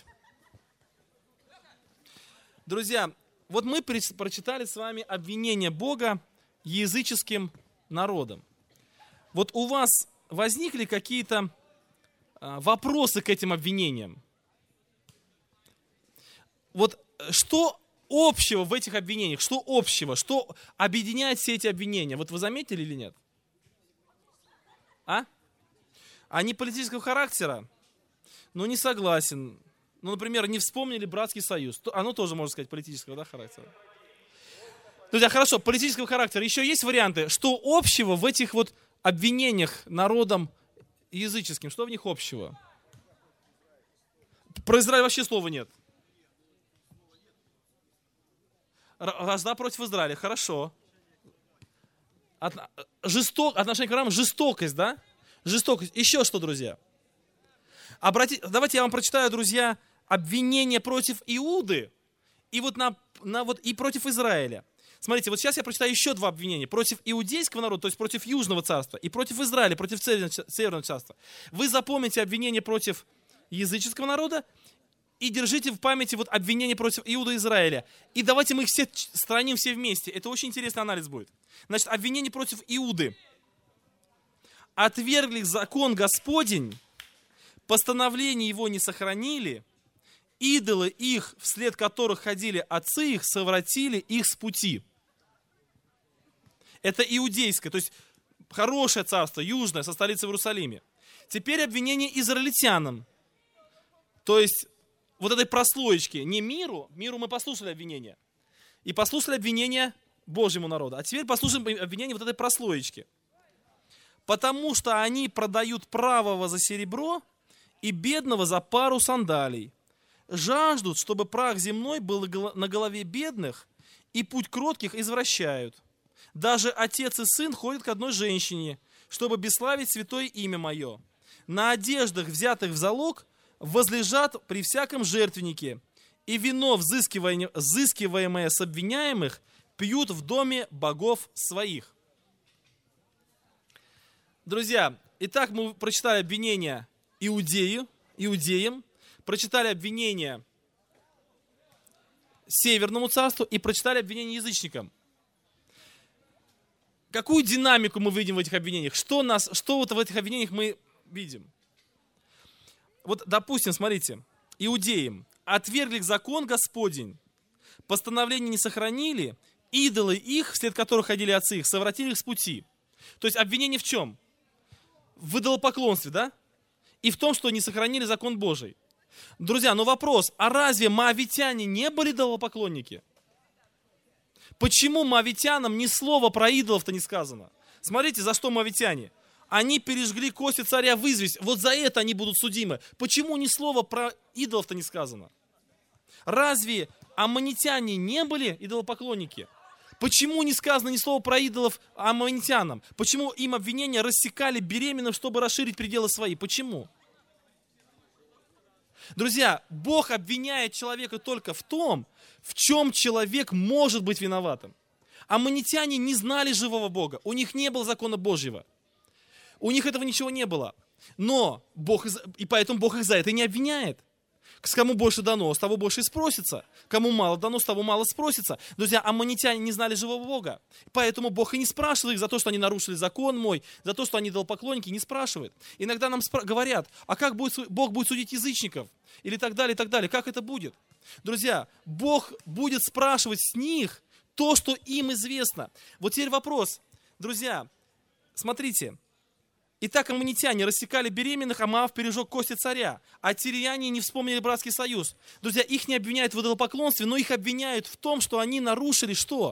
Друзья, вот мы прочитали с вами обвинение Бога языческим народам. Вот у вас возникли какие-то вопросы к этим обвинениям? Вот что общего в этих обвинениях? Что общего? Что объединяет все эти обвинения? Вот вы заметили или нет? Они политического характера? Не согласен. Например, не вспомнили братский союз. Оно тоже, можно сказать, политического характера. Друзья, хорошо, политического характера. Еще есть варианты. Что общего в этих вот обвинениях народам языческим? Что в них общего? Про Израиль вообще слова нет. Вражда против Израиля. Хорошо. Отношение к врагам, жестокость, да? Жестокость. Еще что, друзья? Давайте я вам прочитаю, друзья, обвинение против Иуды и и против Израиля. Смотрите, вот сейчас я прочитаю еще два обвинения. Против иудейского народа, то есть против Южного царства, и против Израиля, против Северного царства. Вы запомните обвинение против языческого народа и держите в памяти вот обвинение против Иуды и Израиля. И давайте мы их все сравним все вместе. Это очень интересный анализ будет. Значит, обвинение против Иуды. Отвергли закон Господень, постановление его не сохранили, идолы их, вслед которых ходили отцы их, совратили их с пути. Это иудейское, то есть хорошее царство, южное, со столицей в Иерусалиме. Теперь обвинение израильтянам. То есть вот этой прослоечки, не миру мы послушали обвинение. И послушали обвинение Божьему народу. А теперь послушаем обвинение вот этой прослоечки. Потому что они продают правого за серебро и бедного за пару сандалий. Жаждут, чтобы прах земной был на голове бедных, и путь кротких извращают. Даже отец и сын ходят к одной женщине, чтобы бесславить святое имя мое. На одеждах, взятых в залог, возлежат при всяком жертвеннике, и вино, взыскиваемое с обвиняемых, пьют в доме богов своих. Друзья, итак, мы прочитали обвинения иудеям, прочитали обвинения Северному царству и прочитали обвинения язычникам. Какую динамику мы видим в этих обвинениях? Что вот в этих обвинениях мы видим? Вот, допустим, смотрите, иудеям отвергли закон Господень, постановление не сохранили, идолы их, вслед которых ходили отцы их, совратили их с пути. То есть обвинение в чем? В идолопоклонстве, да? И в том, что не сохранили закон Божий. Друзья, но вопрос, а разве моавитяне не были идолопоклонники? Почему моавитянам ни слова про идолов-то не сказано? Смотрите, за что моавитяне. Они пережгли кости царя в известь. Вот за это они будут судимы. Почему ни слова про идолов-то не сказано? Разве аммонитяне не были идолопоклонники? Почему не сказано ни слова про идолов аммонитянам? Почему им обвинения рассекали беременным, чтобы расширить пределы свои? Почему? Друзья, Бог обвиняет человека только в том, в чем человек может быть виноватым. Аммонитяне не знали живого Бога, у них не было закона Божьего. У них этого ничего не было. Но поэтому Бог их за это не обвиняет. С кому больше дано, с того больше и спросится. Кому мало дано, с того мало спросится. Друзья, аммонитяне не знали живого Бога. Поэтому Бог и не спрашивает их за то, что они нарушили закон мой, за то, что они идолопоклонники, не спрашивает. Иногда нам говорят, а как Бог будет судить язычников? Или так далее, и так далее. Как это будет? Друзья, Бог будет спрашивать с них то, что им известно. Вот теперь вопрос. Друзья, смотрите. Итак, аммонитяне рассекали беременных, а Моав пережег кости царя. А тирияне не вспомнили братский союз. Друзья, их не обвиняют в идолопоклонстве, но их обвиняют в том, что они нарушили что?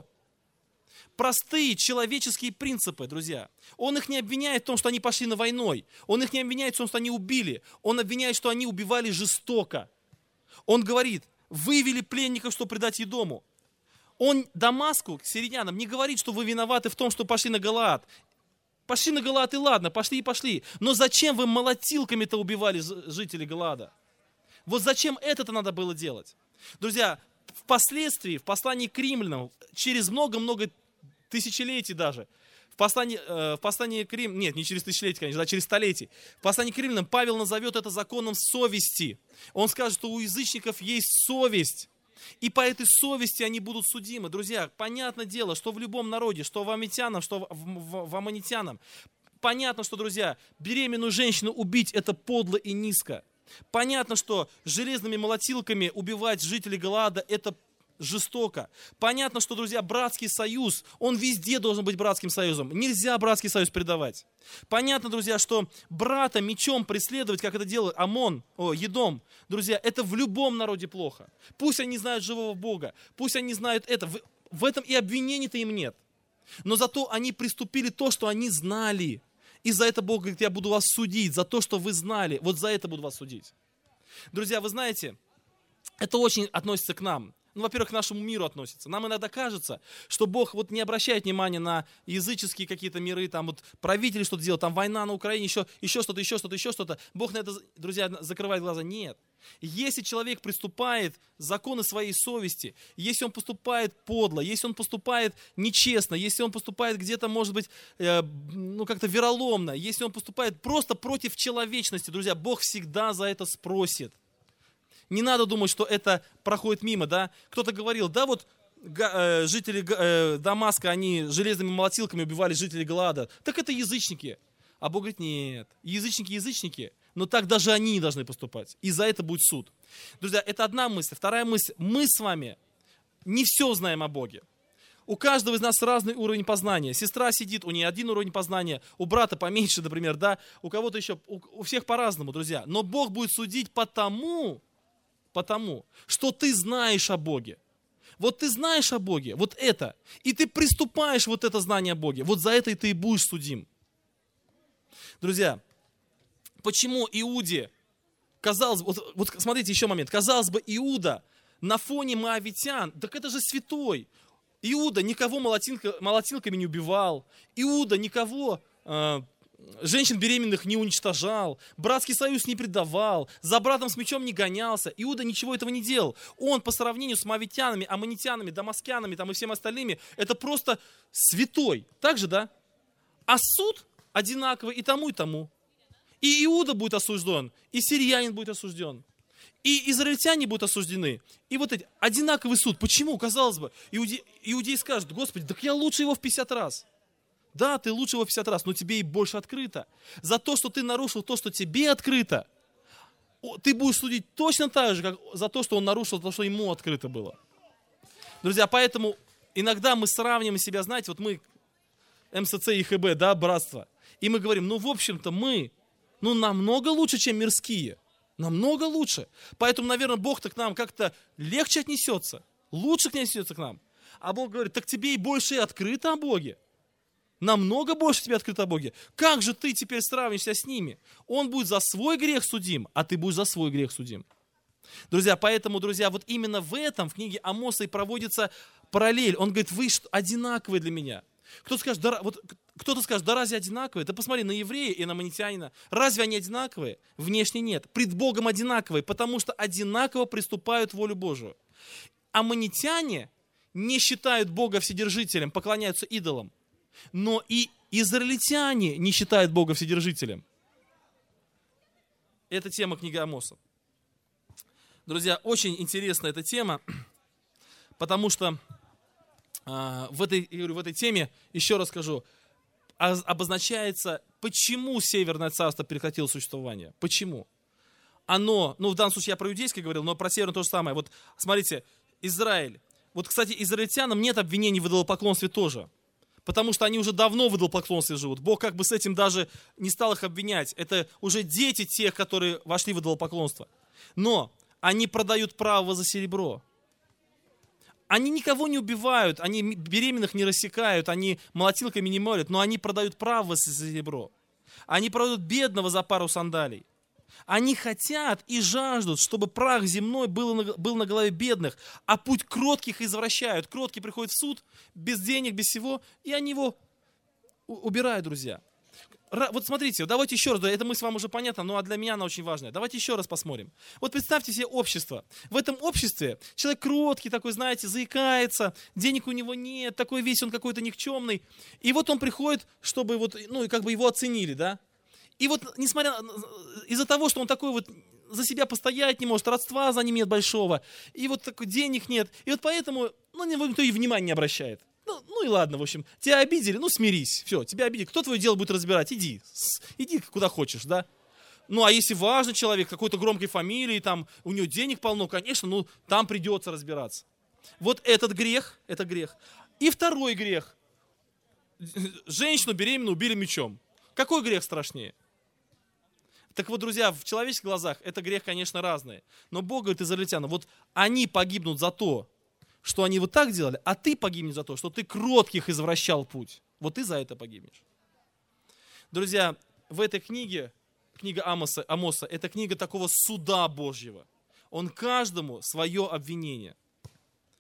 Простые человеческие принципы, друзья. Он их не обвиняет в том, что они пошли на войной. Он их не обвиняет в том, что они убили. Он обвиняет, что они убивали жестоко. Он говорит, вывели пленников, чтобы предать Едому. Он Дамаску, сирийянам, не говорит, что вы виноваты в том, что пошли на Галаад. Пошли на Галаад, и ладно, пошли и пошли. Но зачем вы молотилками-то убивали жителей Галаада? Вот зачем это-то надо было делать? Друзья, впоследствии, в послании к римлянам, через много-много тысячелетий даже, в послании к римлянам, нет, не через тысячелетия, конечно, а через столетий, в послании к римлянам Павел назовет это законом совести. Он скажет, что у язычников есть совесть. И по этой совести они будут судимы. Друзья, понятное дело, что в любом народе, что в аммонитянам, что в аммонитянам, понятно, что, друзья, беременную женщину убить это подло и низко. Понятно, что железными молотилками убивать жителей Галаада это жестоко. Понятно, что, друзья, братский союз, он везде должен быть братским союзом. Нельзя братский союз предавать. Понятно, друзья, что брата мечом преследовать, как это делает Едом, друзья, это в любом народе плохо. Пусть они знают живого Бога, пусть они знают это. В этом и обвинений-то им нет. Но зато они приступили то, что они знали. И за это Бог говорит, я буду вас судить, за то, что вы знали. Вот за это буду вас судить. Друзья, вы знаете, это очень относится к нам. Ну, во-первых, к нашему миру относится. Нам иногда кажется, что Бог вот не обращает внимания на языческие какие-то миры, там вот правители что-то делают, там война на Украине, еще что-то. Бог на это, друзья, закрывает глаза. Нет. Если человек приступает законы своей совести, если он поступает подло, если он поступает нечестно, если он поступает где-то, может быть, как-то вероломно, если он поступает просто против человечности, друзья, Бог всегда за это спросит. Не надо думать, что это проходит мимо, да? Кто-то говорил, да, вот жители Дамаска, они железными молотилками убивали жителей Галаада. Так это язычники. А Бог говорит, нет, язычники, но так даже они не должны поступать. И за это будет суд. Друзья, это одна мысль. Вторая мысль, мы с вами не все знаем о Боге. У каждого из нас разный уровень познания. Сестра сидит, у нее один уровень познания, у брата поменьше, например, да, у кого-то еще, у всех по-разному, друзья. Но Бог будет судить потому, что ты знаешь о Боге. Вот ты знаешь о Боге, вот это, и ты приступаешь вот это знание о Боге, вот за это и ты и будешь судим. Друзья, почему Иуде, казалось бы, вот смотрите еще момент, казалось бы, Иуда на фоне моавитян, так это же святой. Иуда никого молотилками не убивал, Иуда никого... женщин беременных не уничтожал, братский союз не предавал, за братом с мечом не гонялся. Иуда ничего этого не делал. Он по сравнению с моавитянами, аммонитянами, дамаскянами там, и всем остальными, это просто святой. Так же, да? А суд одинаковый и тому, и тому. И Иуда будет осужден, и сириянин будет осужден, и израильтяне будут осуждены. И вот эти одинаковый суд. Почему? Казалось бы, иудей скажет, Господи, так я лучше его в 50 раз. Да, ты лучше его в 50 раз, но тебе и больше открыто. За то, что ты нарушил то, что тебе открыто, ты будешь судить точно так же, как за то, что он нарушил то, что ему открыто было. Друзья, поэтому иногда мы сравниваем себя, знаете, вот мы, МСЦ и ХБ, да, братство, и мы говорим, в общем-то, мы, намного лучше, чем мирские. Намного лучше. Поэтому, наверное, Бог-то к нам как-то легче отнесется, лучше отнесется к нам. А Бог говорит, так тебе и больше и открыто о Боге. Намного больше тебе открыто о Боге. Как же ты теперь сравнишься с ними? Он будет за свой грех судим, а ты будешь за свой грех судим. Друзья, поэтому, вот именно в этом, в книге Амоса и проводится параллель. Он говорит, вы одинаковые для меня. Кто-то скажет, да разве одинаковые? Да посмотри на еврея и на аммонитянина. Разве они одинаковые? Внешне нет. Пред Богом одинаковые, потому что одинаково приступают волю Божию. Аммонитяне не считают Бога вседержителем, поклоняются идолам. Но и израильтяне не считают Бога вседержителем. Это тема книги Амоса. Друзья, очень интересна эта тема, потому что в этой теме, еще раз скажу, обозначается, почему Северное царство прекратило существование. Почему? Оно, в данном случае я про иудейское говорил, но про Северное то же самое. Вот смотрите, Израиль. Вот, кстати, израильтянам нет обвинений в идолопоклонстве тоже. Потому что они уже давно в идолопоклонстве живут. Бог как бы с этим даже не стал их обвинять. Это уже дети тех, которые вошли в идолопоклонство. Но они продают право за серебро. Они никого не убивают, они беременных не рассекают, они молотилками не молят, но они продают право за серебро. Они продают бедного за пару сандалий. Они хотят и жаждут, чтобы прах земной был на голове бедных, а путь кротких извращают. Кроткий приходит в суд, без денег, без всего, и они его убирают, друзья. Вот смотрите, давайте еще раз, это мысль вам уже понятна, но для меня она очень важная. Давайте еще раз посмотрим. Вот представьте себе общество. В этом обществе человек кроткий такой, знаете, заикается, денег у него нет, такой весь он какой-то никчемный. И вот он приходит, чтобы его оценили, да? И вот, из-за того, что он такой вот за себя постоять не может, родства за ним нет большого, и вот такой денег нет, и вот поэтому, никто и внимания не обращает. И ладно, в общем, тебя обидели, смирись, все, тебя обидели, кто твое дело будет разбирать, иди куда хочешь, да. А если важный человек, какой-то громкой фамилии, там, у него денег полно, конечно, там придется разбираться. Вот этот грех, это грех. И второй грех. Женщину беременную убили мечом. Какой грех страшнее? Так вот, друзья, в человеческих глазах это грех, конечно, разный. Но Бог говорит израильтянам, вот они погибнут за то, что они вот так делали, а ты погибнешь за то, что ты кротких извращал путь. Вот ты за это погибнешь. Друзья, в этой книга Амоса, это книга такого суда Божьего. Он каждому свое обвинение.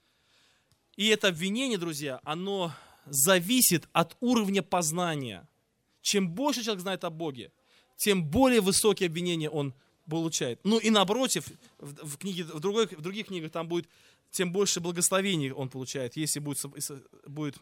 И это обвинение, друзья, оно зависит от уровня познания. Чем больше человек знает о Боге, тем более высокие обвинения он получает. Ну и напротив, в других книгах там будет, тем больше благословений он получает, если будет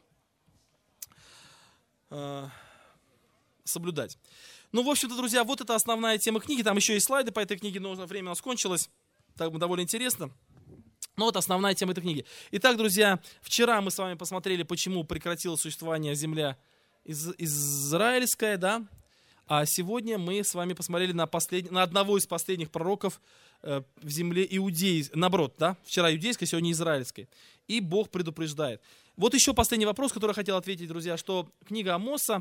соблюдать. Ну, в общем-то, друзья, вот это основная тема книги. Там еще есть слайды по этой книге, но время у нас кончилось. Так довольно интересно. Но вот основная тема этой книги. Итак, друзья, вчера мы с вами посмотрели, почему прекратило существование земля израильская, да? А сегодня мы с вами посмотрели на одного из последних пророков в земле иудейской, наоборот, да? Вчера иудейской, сегодня израильской. И Бог предупреждает. Вот еще последний вопрос, который я хотел ответить, друзья, что книга Амоса,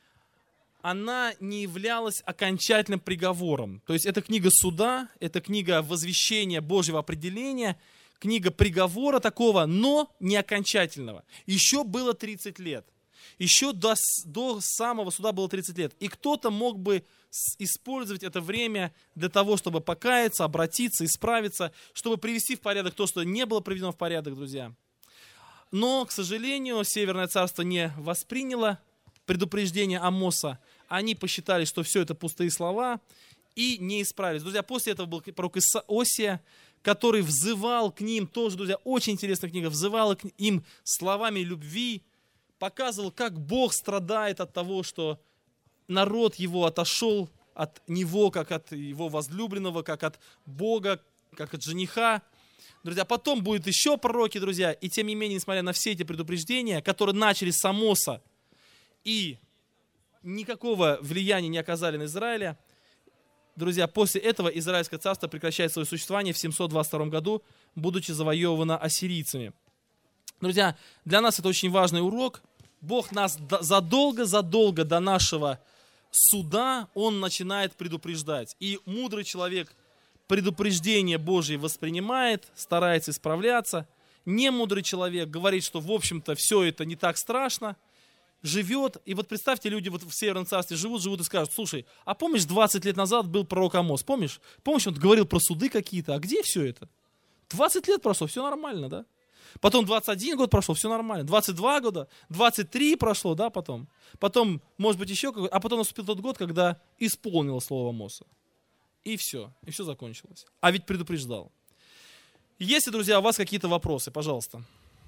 она не являлась окончательным приговором. То есть это книга суда, это книга возвещения Божьего определения, книга приговора такого, но не окончательного. Еще было 30 лет. Еще до самого суда было 30 лет. И кто-то мог бы использовать это время для того, чтобы покаяться, обратиться, исправиться, чтобы привести в порядок то, что не было приведено в порядок, друзья. Но, к сожалению, Северное царство не восприняло предупреждение Амоса. Они посчитали, что все это пустые слова, и не исправились. Друзья, после этого был пророк Осия, который взывал к ним, тоже, друзья, очень интересная книга, взывал к им словами любви, показывал, как Бог страдает от того, что народ его отошел от него, как от его возлюбленного, как от Бога, как от жениха. Друзья, потом будут еще пророки, друзья, и тем не менее, несмотря на все эти предупреждения, которые начались с Амоса и никакого влияния не оказали на Израиля, друзья, после этого Израильское царство прекращает свое существование в 722 году, будучи завоевано ассирийцами. Друзья, для нас это очень важный урок. Бог нас задолго до нашего суда, Он начинает предупреждать. И мудрый человек предупреждение Божие воспринимает, старается исправляться. Немудрый человек говорит, что, в общем-то, все это не так страшно, живет. И вот представьте, люди вот в Северном царстве живут и скажут: слушай, а помнишь, 20 лет назад был пророк Амос, помнишь? Помнишь, он говорил про суды какие-то, а где все это? 20 лет прошло, все нормально, да? Потом 21 год прошло, все нормально. 22 года, 23 прошло, да, потом. Потом, может быть, еще какой-то. А потом наступил тот год, когда исполнило слово Амоса. И все закончилось. А ведь предупреждал. Если, друзья, у вас какие-то вопросы, пожалуйста.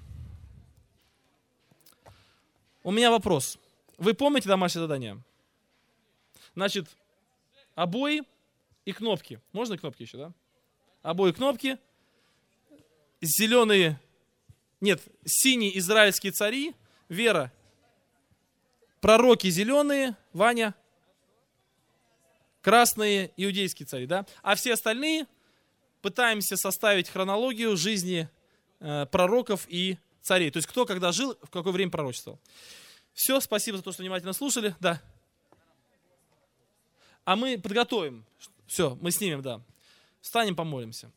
У меня вопрос. Вы помните домашнее задание? Значит, обои и кнопки. Можно кнопки еще, да? Обои, кнопки. Синие израильские цари. Вера. Пророки зеленые. Ваня. Красные иудейские цари, да? А все остальные пытаемся составить хронологию жизни пророков и царей. То есть кто когда жил, в какое время пророчествовал. Все, спасибо за то, что внимательно слушали. Да. А мы подготовим. Все, мы снимем, да. Встанем, помолимся.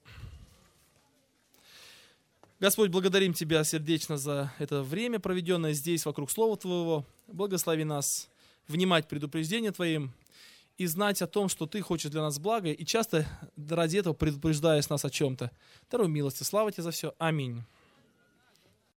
Господь, благодарим Тебя сердечно за это время, проведенное здесь, вокруг Слова Твоего. Благослови нас внимать предупреждениям Твоим и знать о том, что Ты хочешь для нас благо, и часто ради этого предупреждаешь нас о чем-то. Даруй милости, слава Тебе за все. Аминь.